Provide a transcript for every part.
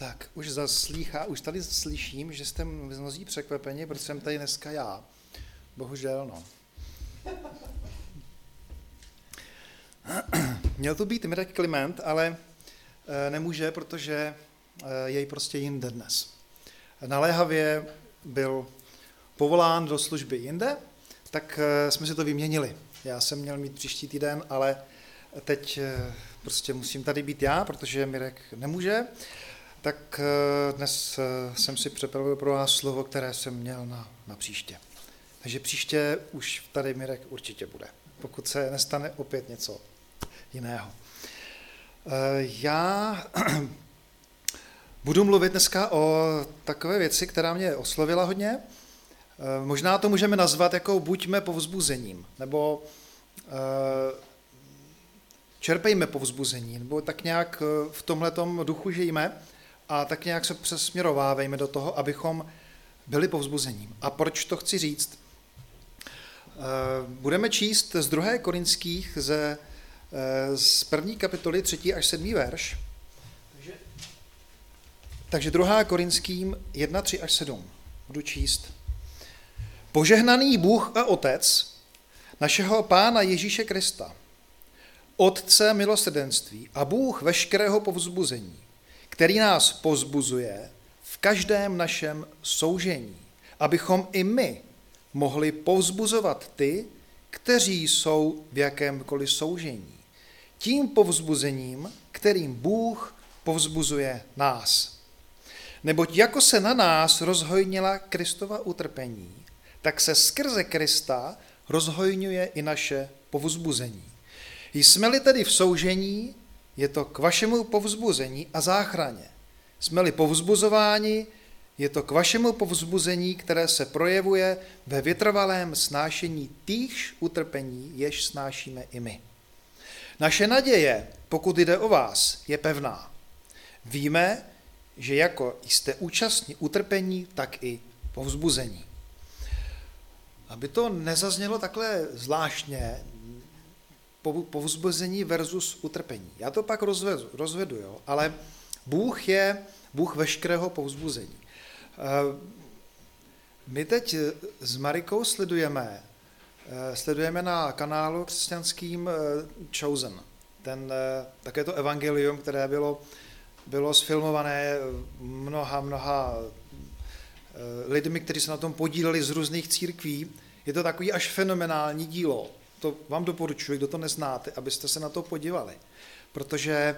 Tak, už tady slyším, že jste mnozí překvapeni, protože jsem tady dneska já. Bohužel, no. Měl to být Mirek Kliment, ale nemůže, protože jej prostě jinde dnes. Naléhavě byl povolán do služby jinde, tak jsme si to vyměnili. Já jsem měl mít příští týden, ale teď prostě musím tady být já, protože Mirek nemůže. Tak dnes jsem si připravil pro vás slovo, které jsem měl na příště. Takže příště už tady Mirek určitě bude, pokud se nestane opět něco jiného. Já budu mluvit dneska o takové věci, která mě oslovila hodně. Možná to můžeme nazvat jako buďme povzbuzením, nebo čerpejme povzbuzení, nebo tak nějak v tomhletom duchu žijeme a tak nějak se přesměrovávejme do toho, abychom byli povzbuzením. A proč to chci říct? Budeme číst z 2. Korinských z 1. kapitoly 3. až 7. verš. Takže 2. Korinským 1, 3 až 7. Budu číst. Požehnaný Bůh a Otec našeho Pána Ježíše Krista, Otce milosrdenství a Bůh veškerého povzbuzení, který nás povzbuzuje v každém našem soužení, abychom i my mohli povzbuzovat ty, kteří jsou v jakémkoliv soužení. Tím povzbuzením, kterým Bůh povzbuzuje nás. Neboť jako se na nás rozhojnila Kristova utrpení, tak se skrze Krista rozhojňuje i naše povzbuzení. Jsme-li tedy v soužení, je to k vašemu povzbuzení a záchraně. Jsme-li povzbuzováni, je to k vašemu povzbuzení, které se projevuje ve vytrvalém snášení týchž utrpení, jež snášíme i my. Naše naděje, pokud jde o vás, je pevná. Víme, že jako jste účastní utrpení, tak i povzbuzení. Aby to nezaznělo takhle zvláštně, povzbuzení versus utrpení. Já to pak rozvedu, jo? Ale Bůh je Bůh veškerého povzbuzení. My teď s Marikou sledujeme na kanálu křesťanským Chosen. Také to evangelium, které bylo sfilmované mnoha lidmi, kteří se na tom podíleli z různých církví. Je to takový až fenomenální dílo. To vám doporučuji, kdo to neznáte, abyste se na to podívali. Protože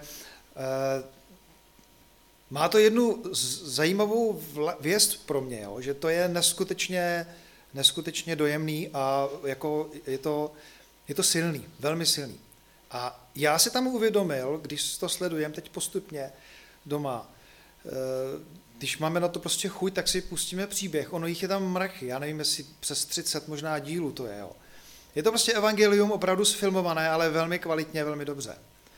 má to jednu zajímavou věst pro mě, jo, že to je neskutečně dojemný a jako je to silný, velmi silný. A já si tam uvědomil, když to sledujem teď postupně doma, když máme na to prostě chuť, tak si pustíme příběh. Ono jich je tam mrachy, já nevím, jestli přes 30 možná dílů to je. Jo. Je to prostě evangelium opravdu sfilmované, ale velmi kvalitně, velmi dobře.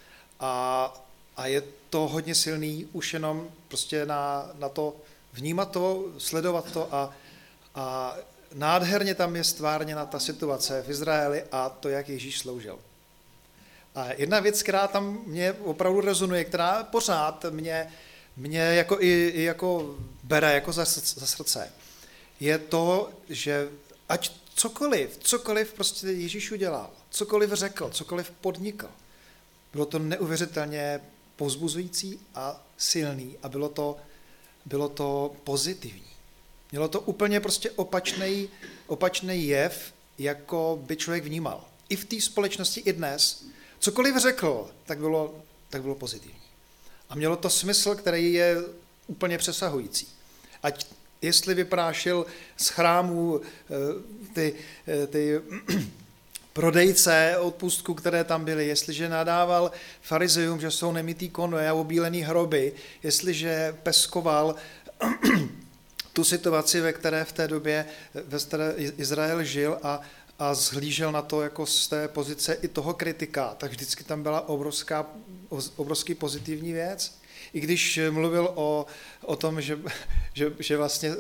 A je to hodně silný už jenom prostě na to vnímat to, sledovat to a nádherně tam je stvárněna ta situace v Izraeli a to, jak Ježíš sloužil. A jedna věc, která tam mě opravdu rezonuje, která pořád mě jako i jako bere jako za srdce, je to, že ať cokoliv prostě Ježíš udělal, cokoliv řekl, cokoliv podnikl, bylo to neuvěřitelně povzbuzující a silný a bylo to pozitivní. Mělo to úplně prostě opačný jev, jako by člověk vnímal. I v té společnosti, i dnes, cokoliv řekl, tak bylo pozitivní. A mělo to smysl, který je úplně přesahující. Ať jestli vyprášil z chrámů ty prodejce odpustku, které tam byly, jestliže nadával farizejům, že jsou nemytý koně a obílený hroby, jestliže peskoval tu situaci, ve které v té době Izrael žil a zhlížel na to jako z té pozice i toho kritika, tak vždycky tam byla obrovský pozitivní věc. I když mluvil o tom, že vlastně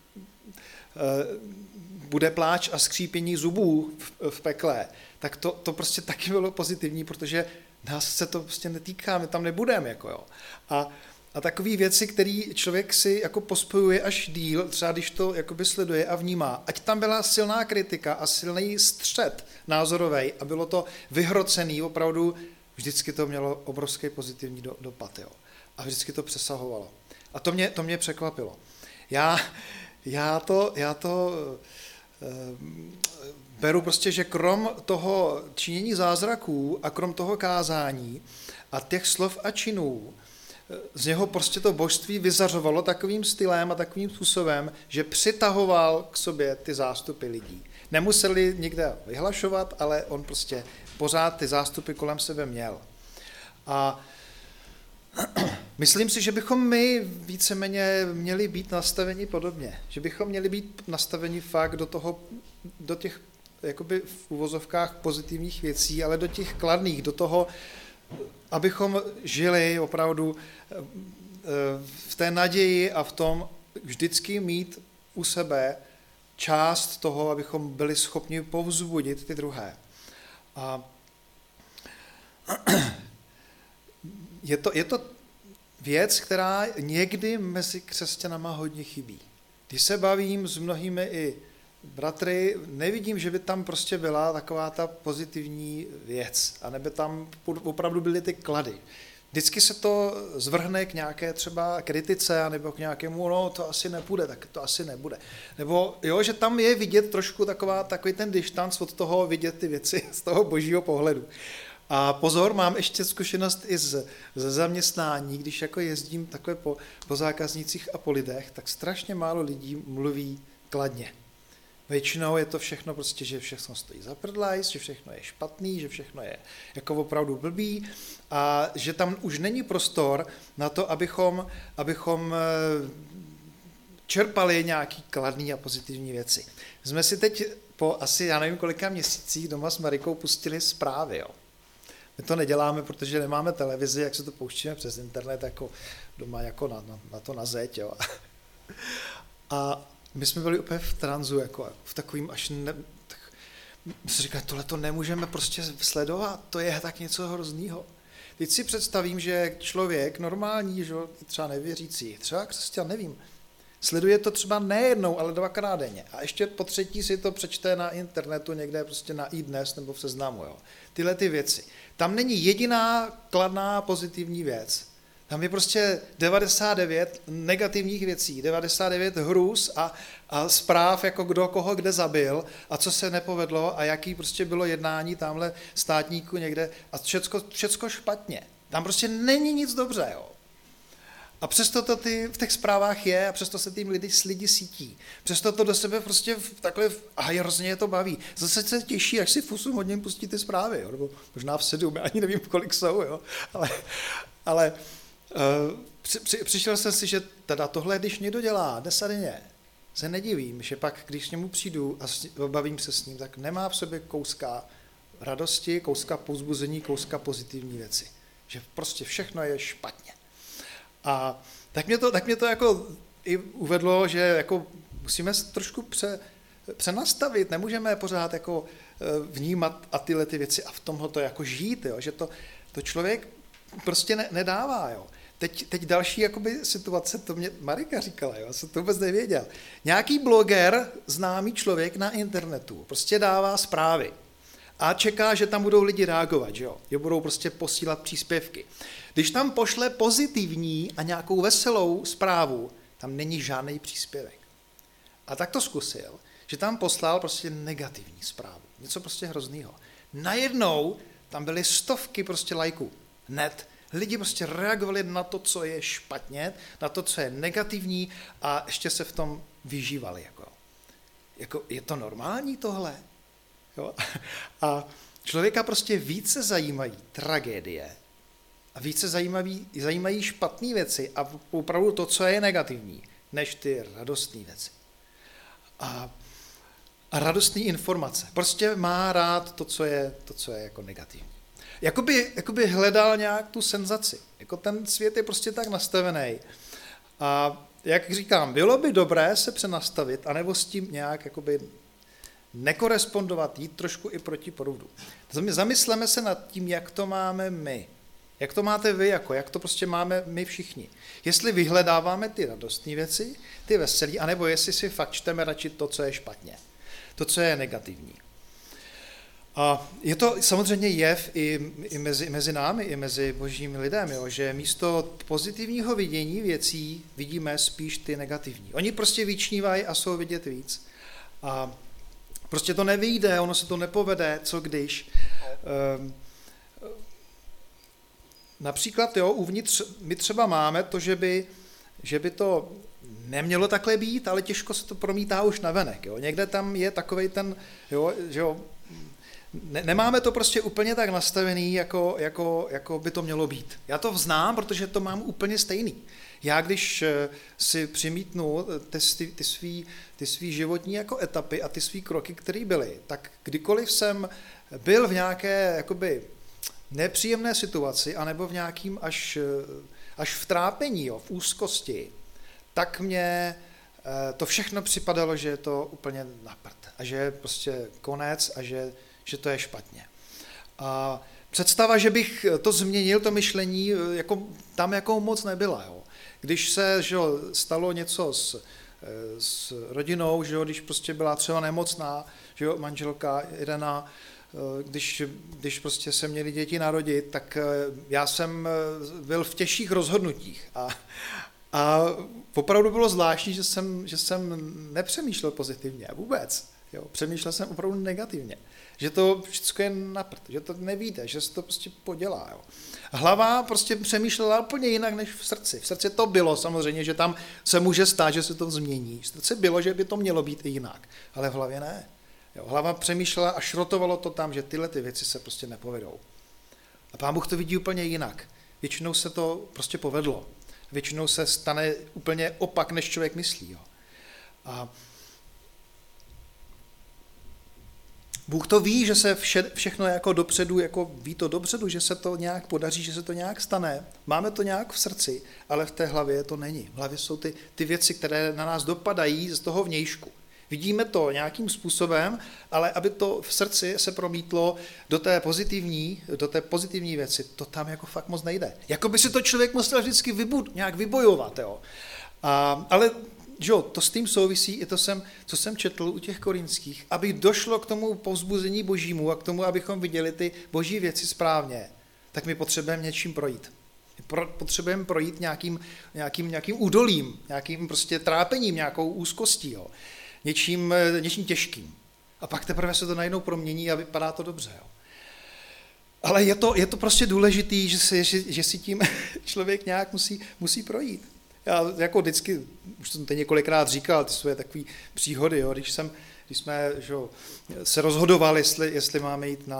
bude pláč a skřípění zubů v pekle, tak to prostě taky bylo pozitivní, protože nás se to prostě netýká, my tam nebudeme. Jako jo. a takové věci, které člověk si jako pospojuje až díl, třeba když to jakoby sleduje a vnímá. Ať tam byla silná kritika a silný střet názorový a bylo to vyhrocený, opravdu vždycky to mělo obrovský pozitivní dopad. Jo. A vždycky to přesahovalo. A to mě překvapilo. Já to beru prostě, že krom toho činění zázraků a krom toho kázání a těch slov a činů, z něho prostě to božství vyzařovalo takovým stylem a takovým způsobem, že přitahoval k sobě ty zástupy lidí. Nemuseli nikde vyhlašovat, ale on prostě pořád ty zástupy kolem sebe měl. A myslím si, že bychom my víceméně měli být nastaveni podobně. Že bychom měli být nastaveni fakt do těch jakoby v uvozovkách pozitivních věcí, ale do těch kladných, do toho, abychom žili opravdu v té naději a v tom vždycky mít u sebe část toho, abychom byli schopni povzbudit ty druhé. A je to věc, která někdy mezi křesťanama hodně chybí. Když se bavím s mnohými i bratry, nevidím, že by tam prostě byla taková ta pozitivní věc, anebo tam opravdu byly ty klady. Vždycky se to zvrhne k nějaké třeba kritice, nebo k nějakému, no to asi nepůjde, tak to asi nebude. Nebo jo, že tam je vidět trošku takový ten distanc od toho vidět ty věci z toho božího pohledu. A pozor, mám ještě zkušenost i ze zaměstnání, když jako jezdím takhle po zákaznících a po lidech, tak strašně málo lidí mluví kladně. Většinou je to všechno prostě, že všechno stojí za prdlajs, že všechno je špatný, že všechno je jako opravdu blbý a že tam už není prostor na to, abychom čerpali nějaký kladný a pozitivní věci. Jsme si teď po asi, já nevím kolika měsících doma s Marikou pustili zprávy, jo. My to neděláme, protože nemáme televizi, jak se to pouštíme přes internet, jako doma jako na zeď, jo. A my jsme byli úplně v tranzu, jako v takovým až my si říkali, tohle to nemůžeme prostě sledovat, to je tak něco hroznýho. Teď si představím, že člověk normální, že třeba nevěřící, třeba křesťan, nevím, sleduje to třeba ne jednou, ale 2krát denně. A ještě po třetí si to přečte na internetu, někde prostě na iDnes nebo v Seznamu. Jo. Tyhle ty věci. Tam není jediná kladná pozitivní věc. Tam je prostě 99 negativních věcí, 99 hrůz a zpráv, jako kdo koho kde zabil a co se nepovedlo a jaký prostě bylo jednání tamhle státníku někde a všecko špatně. Tam prostě není nic dobře, jo. A přesto to v těch zprávách je a přesto se tím lidi sítí. Přesto to do sebe prostě takhle a hrozně je to baví. Zase se těší, až si v 8 hodin pustí ty zprávy, jo? Nebo možná v 7, já ani nevím, kolik jsou, jo? Ale přišel jsem si, že teda tohle, když někdo dělá dnes a denně, se nedivím, že pak, když k němu přijdu a bavím se s ním, tak nemá v sobě kouska radosti, kouska povzbuzení, kouska pozitivní věci. Že prostě všechno je špatně. A tak mě to jako i uvedlo, že jako musíme trošku přenastavit, nemůžeme pořád jako vnímat a tyhle ty věci a v tomhle to jako žít, jo, že to člověk prostě nedává. Jo. Teď další jakoby situace, to mě Marika říkala, jo, jsem to vůbec nevěděl. Nějaký bloger, známý člověk na internetu, prostě dává zprávy a čeká, že tam budou lidi reagovat, že jo, že budou prostě posílat příspěvky. Když tam pošle pozitivní a nějakou veselou zprávu, tam není žádný příspěvek. A tak to zkusil, že tam poslal prostě negativní zprávu, něco prostě hroznýho. Najednou tam byly stovky prostě lajků, hned. Lidi prostě reagovali na to, co je špatně, na to, co je negativní a ještě se v tom vyžívali. Jako je to normální tohle? Jo? A člověka prostě více zajímají tragédie a více zajímají špatné věci a opravdu to, co je negativní, než ty radostné věci. A radostné informace. Prostě má rád to, co je jako negativní. Jakoby hledal nějak tu senzaci. Jako ten svět je prostě tak nastavený. A jak říkám, bylo by dobré se přenastavit, anebo s tím nějak jakoby nekorespondovat, jít trošku i proti proudu. Zamysleme se nad tím, jak to máme my. Jak to máte vy, jak to prostě máme my všichni. Jestli vyhledáváme ty radostné věci, ty veselí, anebo jestli si fakt čteme radši to, co je špatně, to, co je negativní. A je to samozřejmě jev i mezi námi, i mezi božími lidem, jo, že místo pozitivního vidění věcí vidíme spíš ty negativní. Oni prostě vyčnívají a jsou vidět víc. A prostě to nevyjde, ono se to nepovede, co když. Například uvnitř my třeba máme to, že by to nemělo takhle být, ale těžko se to promítá už navenek. Jo. Někde tam je takovej ten, že nemáme to prostě úplně tak nastavený, jako by to mělo být. Já to znám, protože to mám úplně stejný. Já když si přimítnu ty svý životní jako etapy a ty svý kroky, které byly, tak kdykoliv jsem byl v nějaké jakoby nepříjemné situaci, anebo v nějakým až v trápení, v úzkosti, tak mě to všechno připadalo, že je to úplně na prd a že je prostě konec a že to je špatně. A představa, že bych to změnil, to myšlení, tam moc nebyla. Jo. Když se stalo něco s rodinou, když prostě byla třeba nemocná, manželka Irena, když prostě se měli děti narodit, tak já jsem byl v těžších rozhodnutích. A opravdu bylo zvláštní, že jsem nepřemýšlel pozitivně vůbec. Jo. Přemýšlel jsem opravdu negativně. Že to všechno je na prd, že to nevíte, že se to prostě podělá. Jo. Hlava prostě přemýšlela úplně jinak než v srdci. V srdci to bylo samozřejmě, že tam se může stát, že se to změní. V srdci bylo, že by to mělo být i jinak, ale v hlavě ne. Jo. Hlava přemýšlela a šrotovalo to tam, že tyhle ty věci se prostě nepovedou. A Pán Bůh to vidí úplně jinak. Většinou se to prostě povedlo. Většinou se stane úplně opak, než člověk myslí. Jo. A Bůh to ví, že se všechno jako dopředu, ví to dopředu, že se to nějak podaří, že se to nějak stane. Máme to nějak v srdci, ale v té hlavě to není. V hlavě jsou ty věci, které na nás dopadají z toho vnějšku. Vidíme to nějakým způsobem, ale aby to v srdci se promítlo do té pozitivní věci, to tam jako fakt moc nejde. Jako by si to člověk musel vždycky nějak vybojovat. Jo. Ale to s tím souvisí i to, co jsem četl u těch korinských, aby došlo k tomu povzbuzení božímu a k tomu, abychom viděli ty boží věci správně, tak my potřebujeme něčím projít. Potřebujeme projít nějakým údolím, nějakým prostě trápením, nějakou úzkostí, jo. Něčím těžkým. A pak teprve se to najednou promění a vypadá to dobře. Jo. Ale je to prostě důležitý, že si tím člověk nějak musí projít. Já jako vždycky, už jsem to několikrát říkal, ty své takové příhody, jo, když jsme se rozhodovali, jestli máme jít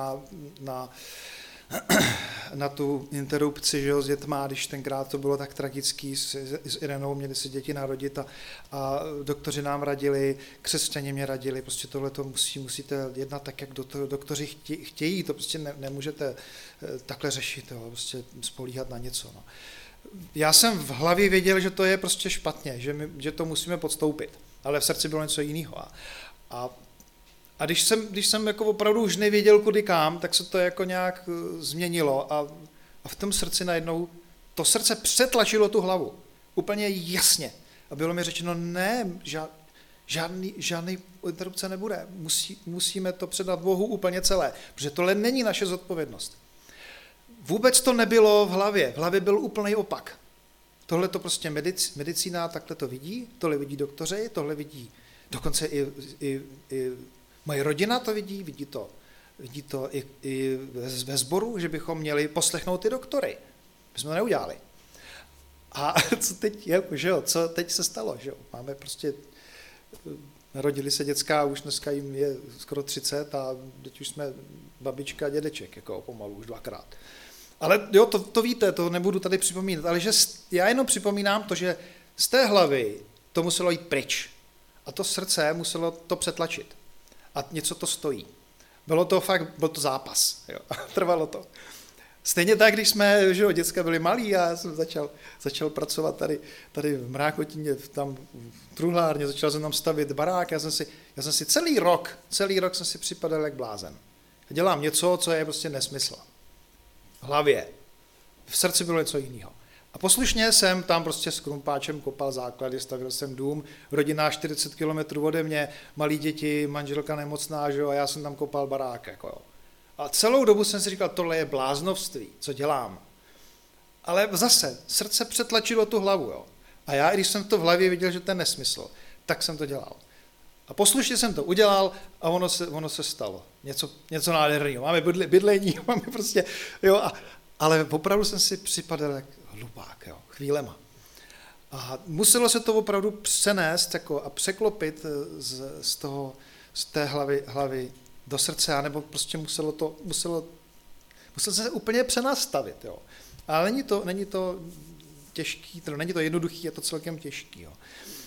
na tu interrupci s dětma, když tenkrát to bylo tak tragický, s Irenou měli si děti narodit a doktoři nám radili, křesťané mě radili, prostě tohle to musíte jednat tak, jak doktoři chtějí, to prostě nemůžete takhle řešit, jo, prostě spolíhat na něco. No. Já jsem v hlavě věděl, že to je prostě špatně, že to musíme podstoupit, ale v srdci bylo něco jiného. A když jsem jako opravdu už nevěděl, kudy kam, tak se to jako nějak změnilo a v tom srdci najednou to srdce přetlačilo tu hlavu. Úplně jasně. A bylo mi řečeno, ne, žádný interrupce nebude. Musíme to předat Bohu úplně celé, protože tohle není naše zodpovědnost. Vůbec to nebylo v hlavě. V hlavě byl úplný opak. Tohle to prostě medicína takhle to vidí, tohle vidí doktoři, tohle vidí dokonce i moje rodina to vidí to i ve sboru, že bychom měli poslechnout ty doktory. My jsme to neudělali. A co teď je, co teď se stalo, že jo? Máme prostě, narodili se děcka, už dneska jim je skoro 30 a teď už jsme babička a dědeček, jako pomalu už 2krát. Ale jo, to víte, to nebudu tady připomínat, ale že já jenom připomínám to, že z té hlavy to muselo jít pryč a to srdce muselo to přetlačit a něco to stojí. Byl to zápas, jo, a trvalo to. Stejně tak, když jsme, děcka byli malí a já jsem začal pracovat tady v Mrákotíně, tam v truhlárně, začal jsem tam stavět barák, já jsem si celý rok jsem si připadal jak blázen. Dělám něco, co je prostě nesmysl. V hlavě. v srdci bylo něco jiného. A poslušně jsem tam prostě s krumpáčem kopal základy, stavil jsem dům, rodina 40 kilometrů ode mě, malí děti, manželka nemocná, že jo, a já jsem tam kopal barák. Jako jo. A celou dobu jsem si říkal, tohle je bláznovství, co dělám. Ale zase, srdce přetlačilo tu hlavu. Jo. A já, když jsem to v hlavě viděl, že to je nesmysl, tak jsem to dělal. A poslušně jsem to udělal a ono se stalo. Něco nádherného. Máme bydlení, máme prostě, jo, ale opravdu jsem si připadal jak hlupák, jo, chvílema. A muselo se to opravdu přenést jako, a překlopit z té hlavy do srdce, nebo prostě musel se úplně přenastavit. Jo. Ale není to těžký, není to jednoduchý, je to celkem těžký. Jo.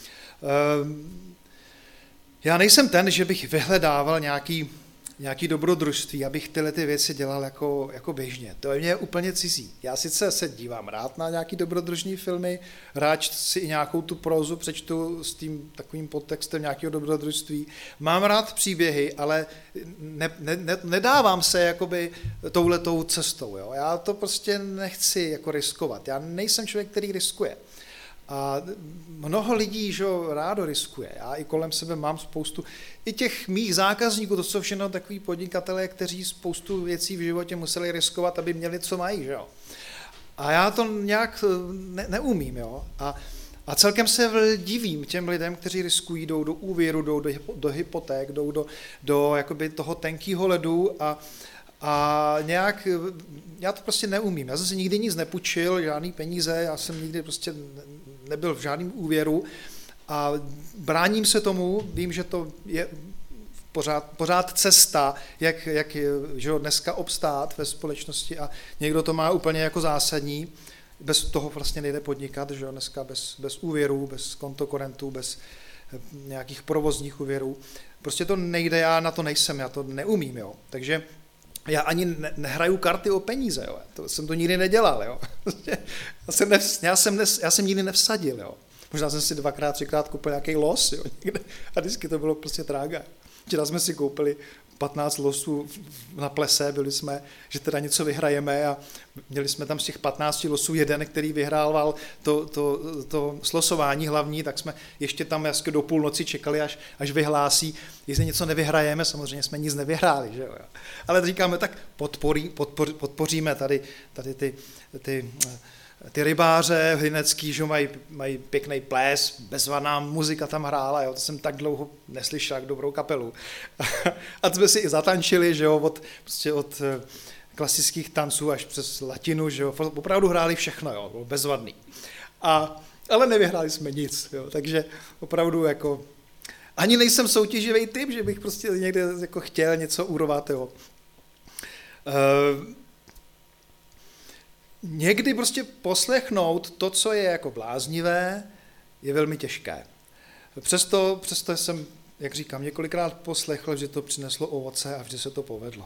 Já nejsem ten, že bych vyhledával nějaký dobrodružství, abych tyhle ty věci dělal jako běžně. To je mě úplně cizí. Já sice se dívám rád na nějaký dobrodružný filmy, rád si i nějakou tu prózu přečtu s tím takovým podtextem nějakého dobrodružství. Mám rád příběhy, ale nedávám se jakoby touhletou cestou. Jo? Já to prostě nechci jako riskovat. Já nejsem člověk, který riskuje. A mnoho lidí, že rádo riskuje. Já i kolem sebe mám spoustu, i těch mých zákazníků, to jsou všechno takový podnikatelé, kteří spoustu věcí v životě museli riskovat, aby měli, co mají. Že jo. A já to nějak neumím. Jo. A celkem se divím těm lidem, kteří riskují, jdou do úvěru, jdou do hypoték, jdou do jakoby toho tenkýho ledu a nějak, já to prostě neumím. Já jsem si nikdy nic nepůjčil, žádný peníze, já jsem nikdy prostě nebyl v žádném úvěru a bráním se tomu, vím, že to je pořád cesta, jak že dneska obstát ve společnosti a někdo to má úplně jako zásadní, bez toho vlastně nejde podnikat, že dneska bez úvěrů, bez kontokorentů, bez nějakých provozních úvěrů. Prostě to nejde, já na to nejsem, já to neumím, jo. Takže já ani nehraju karty o peníze, jo. To jsem to nikdy nedělal, jo. Já jsem nikdy nevsadil, jo. Možná jsem si 2x, 3x koupil nějaký los, jo, někde, a vždycky to bylo prostě trága. Včera jsme si koupili 15 losů na plese, byli jsme, že teda něco vyhrajeme a měli jsme tam z těch 15 losů jeden, který vyhrával to slosování hlavní, tak jsme ještě tam do půlnoci čekali, až vyhlásí, jestli něco nevyhrajeme, samozřejmě jsme nic nevyhráli, že jo. Ale říkáme, tak podpoříme tady ty rybáře hlinecký, že mají pěkný ples, bezvadná muzika tam hrála, jo, to jsem tak dlouho neslyšel, jak dobrou kapelu. A jsme si i zatančili, že jo, od klasických tanců až přes latinu, že jo, opravdu hráli všechno, jo, bylo bezvadný. Ale nevyhráli jsme nic, jo, takže opravdu jako, ani nejsem soutěživý typ, že bych prostě někde jako chtěl něco urovat, jo. Někdy prostě poslechnout to, co je jako bláznivé, je velmi těžké. Přesto jsem, jak říkám, několikrát poslechl, že to přineslo ovoce a vždy se to povedlo.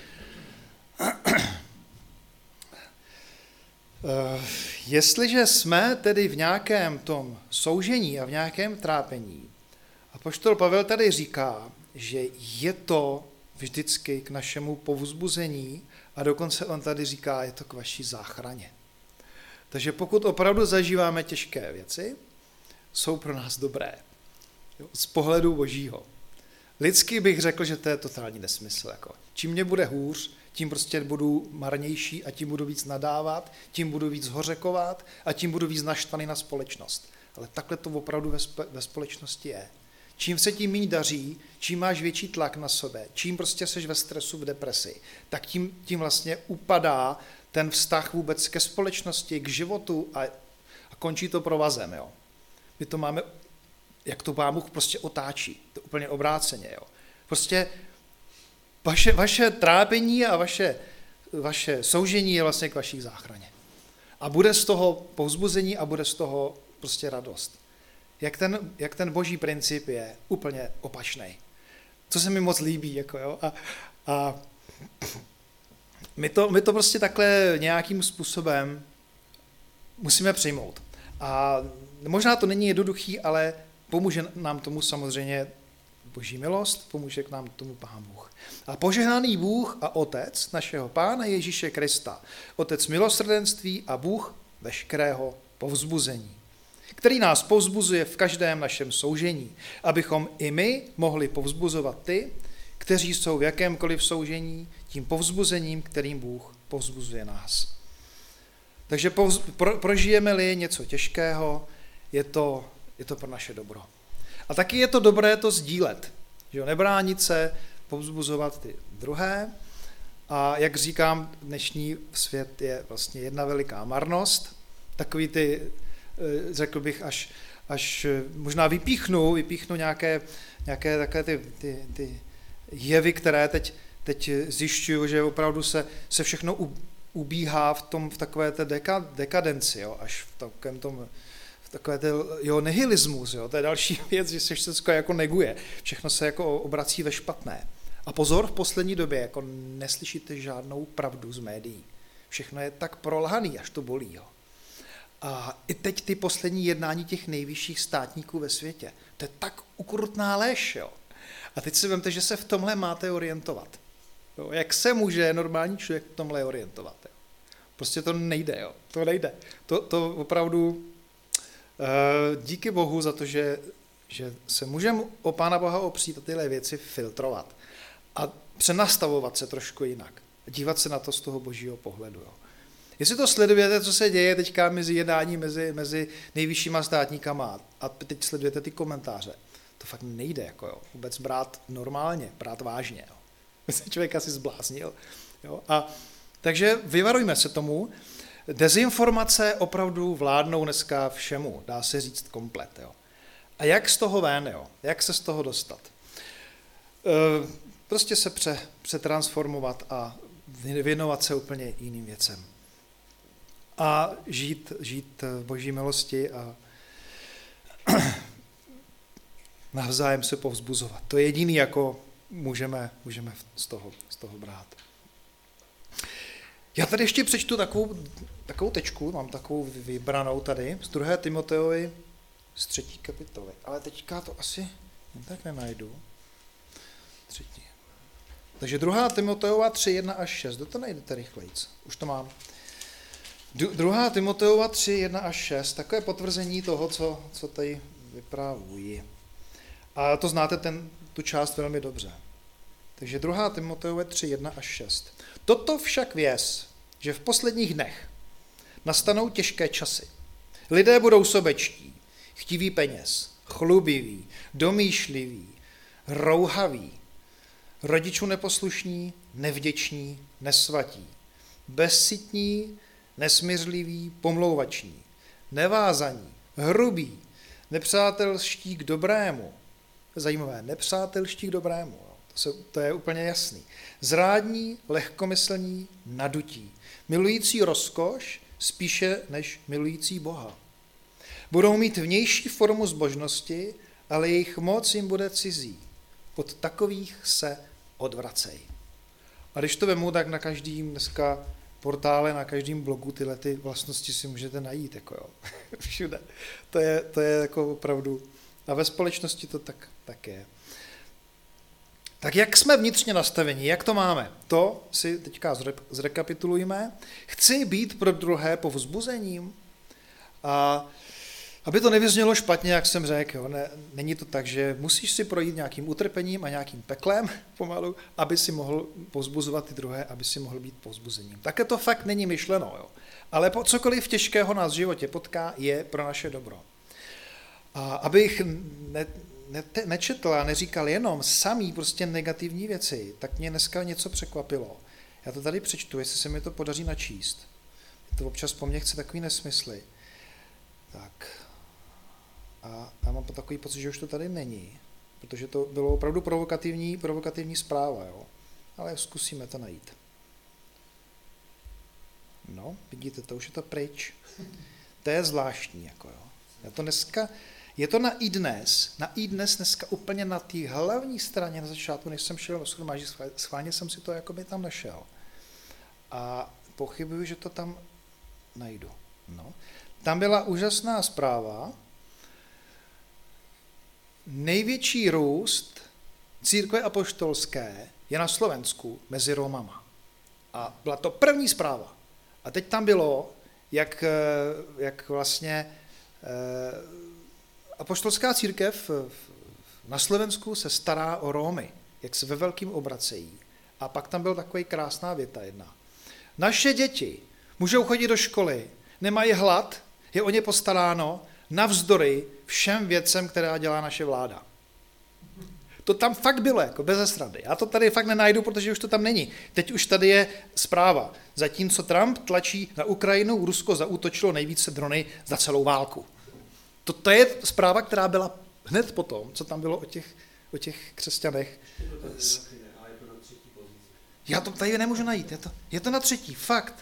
Jestliže jsme tedy v nějakém tom soužení a v nějakém trápení, apoštol Pavel tady říká, že je to vždycky k našemu povzbuzení a dokonce on tady říká, je to k vaší záchraně. Takže pokud opravdu zažíváme těžké věci, jsou pro nás dobré. Z pohledu Božího. Lidsky bych řekl, že to je totální nesmysl. Jako. Čím mě bude hůř, tím prostě budu marnější a tím budu víc nadávat, tím budu víc hořekovat a tím budu víc naštvaný na společnost. Ale takhle to opravdu ve společnosti je. Čím se tím méně daří, čím máš větší tlak na sebe, čím prostě seš ve stresu, v depresi, tak tím vlastně upadá ten vztah vůbec ke společnosti, k životu a končí to provazem. Jo. My to máme, jak to Pán Bůh prostě otáčí, to úplně obráceně. Jo. Prostě vaše trápení a vaše soužení je vlastně k vaší záchraně. A bude z toho povzbuzení a bude z toho prostě radost. Jak ten boží princip je úplně opačný. Co se mi moc líbí. Jako, jo? A my to prostě takhle nějakým způsobem musíme přijmout. A možná to není jednoduchý, ale pomůže nám tomu samozřejmě Boží milost, pomůže k nám tomu Pán Bůh. A požehnaný Bůh a Otec našeho Pána Ježíše Krista, Otec milosrdenství a Bůh veškerého povzbuzení, který nás povzbuzuje v každém našem soužení, abychom i my mohli povzbuzovat ty, kteří jsou v jakémkoliv soužení, tím povzbuzením, kterým Bůh povzbuzuje nás. Takže prožijeme-li něco těžkého, je to pro naše dobro. A taky je to dobré to sdílet, že nebránit se, povzbuzovat ty druhé. A jak říkám, dnešní svět je vlastně jedna veliká marnost. Takový ty, řekl bych, až možná vypíchnu nějaké takové ty jevy, které teď zjišťuju, že opravdu se všechno ubíhá v takové té dekadenci, jo, až v takové té nihilismus, jo, to je další věc, že se všechno jako neguje, všechno se jako obrací ve špatné. A pozor, v poslední době jako neslyšíte žádnou pravdu z médií. Všechno je tak prolhaný, až to bolí. Jo. A i teď ty poslední jednání těch nejvyšších státníků ve světě, to je tak ukrutná lež. Jo. A teď si vemte, že se v tomhle máte orientovat. Jo. Jak se může normální člověk v tomhle orientovat? Jo. Prostě to nejde. Jo. To nejde. To opravdu díky Bohu za to, že se můžeme o Pána Boha opřít a tyhle věci filtrovat a přenastavovat se trošku jinak. Dívat se na to z toho božího pohledu. Jo. Jestli to sledujete, co se děje teďka mezi jednání mezi nejvyššíma státníkama a teď sledujete ty komentáře, to fakt nejde jako jo, vůbec brát normálně, brát vážně. Jo. Člověk asi zbláznil. Jo. A takže vyvarujme se tomu. Dezinformace opravdu vládnou dneska všemu, dá se říct komplet. Jo. A jak z toho ven, jo? Jak se z toho dostat? Prostě se přetransformovat a věnovat se úplně jiným věcem. A žít v boží milosti a navzájem se povzbuzovat. To je jediný, jako můžeme z toho brát. Já tady ještě přečtu takovou tečku, mám takovou vybranou tady, z 2. Timoteovi, z 3. kapitoly, ale teďka to asi tak nenajdu. 3. Takže 2. Timoteova 3, 1 až 6, kdo to najdete rychlejc? Už to mám. 2. Timoteova 3, 1 až 6, takové potvrzení toho, co tady vyprávuji. A to znáte tu část velmi dobře. Takže 2. Timoteova 3, 1 až 6. Toto však věz, že v posledních dnech nastanou těžké časy. Lidé budou sobečtí, chtiví peněz, chlubiví, domýšliví, rouhaví, rodičů neposlušní, nevděční, nesvatí, bezcitní, nesmířliví, pomlouvační, nevázaní, hrubí, nepřátelští k dobrému. Zajímavé, nepřátelští k dobrému. To je úplně jasný. Zrádní, lehkomyslní, nadutí, milující rozkoš spíše než milující Boha. Budou mít vnější formu zbožnosti, ale jejich moc jim bude cizí. Od takových se odvracej. A když to vemu, tak na každém dneska portále, na každém blogu tyhle ty vlastnosti si můžete najít. Jako jo. Všude. To je jako opravdu. A ve společnosti to tak je. Tak jak jsme vnitřně nastaveni, jak to máme? To si teďka zrekapitulujeme. Chci být pro druhé povzbuzením. A aby to nevyznělo špatně, jak jsem řekl, jo, není to tak, že musíš si projít nějakým utrpením a nějakým peklem pomalu, aby si mohl povzbuzovat ty druhé, aby si mohl být povzbuzením. Také to fakt není myšleno. Jo. Ale cokoliv těžkého nás v životě potká, je pro naše dobro. A abych nečetl a neříkal jenom samý prostě negativní věci, tak mě dneska něco překvapilo. Já to tady přečtu, jestli se mi to podaří načíst. To občas po mně chce takový nesmysly. Tak. A já mám takový pocit, že už to tady není, protože to bylo opravdu provokativní zpráva, jo. Ale zkusíme to najít. No, vidíte, to už je to pryč. To je zvláštní, jako jo. Já to dneska, je to na iDnes dneska úplně na té hlavní straně na začátku, než jsem šel do shromáždění, schválně jsem si to jakoby tam našel. A pochybuju, že to tam najdu. No. Tam byla úžasná zpráva. Největší růst církve apoštolské je na Slovensku mezi Romama. A byla to první zpráva. A teď tam bylo, jak vlastně apoštolská církev na Slovensku se stará o Rómy, jak se ve velkým obracejí. A pak tam byla taková krásná věta jedna. Naše děti můžou chodit do školy, nemají hlad, je o ně postaráno, navzdory všem věcem, která dělá naše vláda. To tam fakt bylo, jako bez srandy. Já to tady fakt nenajdu, protože už to tam není. Teď už tady je zpráva. Zatímco Trump tlačí na Ukrajinu, Rusko zaútočilo nejvíce drony za celou válku. To je zpráva, která byla hned potom, co tam bylo o těch křesťanech. Já to tady nemůžu najít. Je to na třetí, fakt.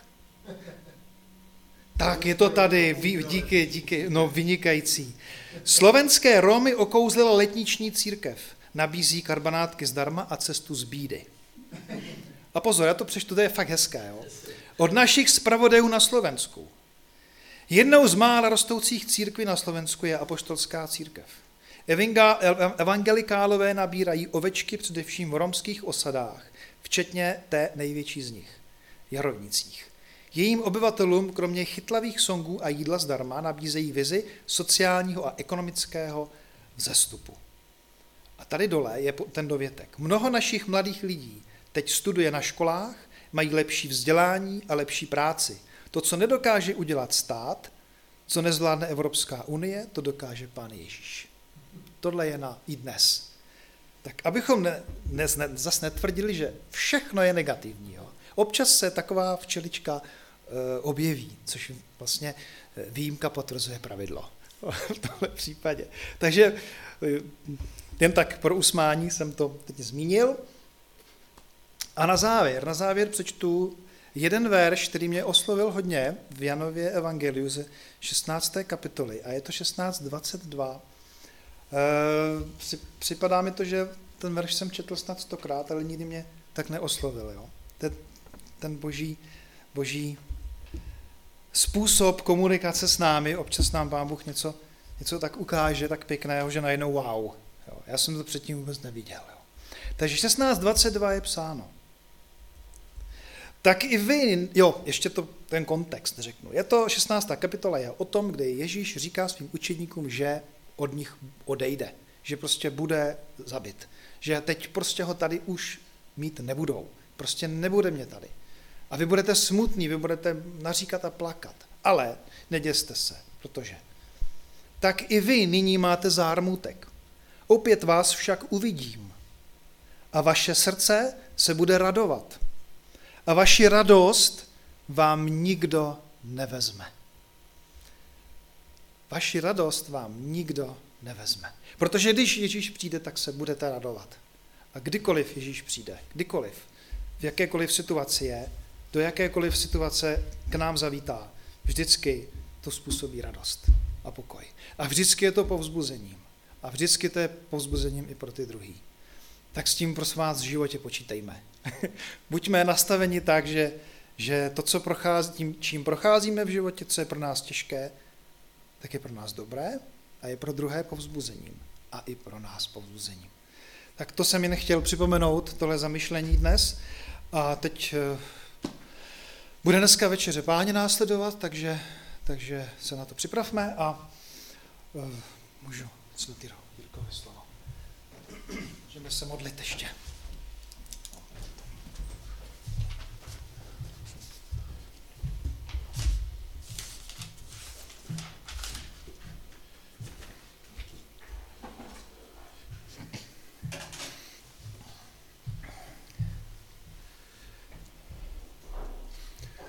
Tak, je to tady, díky, no vynikající. Slovenské Romy okouzlila letniční církev. Nabízí karbanátky zdarma a cestu z bídy. A pozor, já to přečtu, to je fakt hezké. Jo? Od našich zpravodajů na Slovensku. Jednou z mála rostoucích církví na Slovensku je apoštolská církev. Evangelikálové nabírají ovečky především v romských osadách, včetně té největší z nich, Jarovnicích. Jejím obyvatelům kromě chytlavých songů a jídla zdarma nabízejí vizi sociálního a ekonomického vzestupu. A tady dole je ten dovětek. Mnoho našich mladých lidí teď studuje na školách, mají lepší vzdělání a lepší práci. To, co nedokáže udělat stát, co nezvládne Evropská unie, to dokáže Pán Ježíš. Tohle je na i dnes. Tak abychom zase netvrdili, že všechno je negativní. Jo? Občas se taková včelička objeví, což vlastně výjimka potvrzuje pravidlo v tomhle případě. Takže jen tak pro usmání jsem to teď zmínil. A na závěr přečtu jeden verš, který mě oslovil hodně v Janově evangeliu ze 16. kapitoly a je to 16:22. Připadá mi to, že ten verš jsem četl snad 100krát, ale nikdy mě tak neoslovil. Jo? Ten boží způsob komunikace s námi, občas nám Pán Bůh něco tak ukáže, tak pěkného, že najednou wow. Jo? Já jsem to předtím vůbec neviděl. Jo? Takže 16:22 je psáno. Tak i vy, ještě ten kontext řeknu. Je to 16. kapitola je o tom, kde Ježíš říká svým učedníkům, že od nich odejde, že prostě bude zabit, že teď prostě ho tady už mít nebudou, prostě nebude mě tady. A vy budete smutní, vy budete naříkat a plakat, ale neděste se, protože tak i vy nyní máte zármutek. Opět vás však uvidím a vaše srdce se bude radovat. A vaši radost vám nikdo nevezme. Vaši radost vám nikdo nevezme. Protože když Ježíš přijde, tak se budete radovat. A kdykoliv Ježíš přijde, kdykoliv, v jakékoliv situaci je, do jakékoliv situace k nám zavítá, vždycky to způsobí radost a pokoj. A vždycky je to povzbuzením. A vždycky to je povzbuzením i pro ty druhý. Tak s tím prosím vás v životě počítejme. Buďme nastaveni tak, že to, co čím procházíme v životě, co je pro nás těžké, tak je pro nás dobré a je pro druhé povzbuzením. A i pro nás povzbuzením. Tak to jsem jen chtěl připomenout, tohle zamyšlení dnes. A teď bude dneska večeře Páně následovat, takže se na to připravme a můžu Jirkovi slovo. Můžeme se modlit ještě.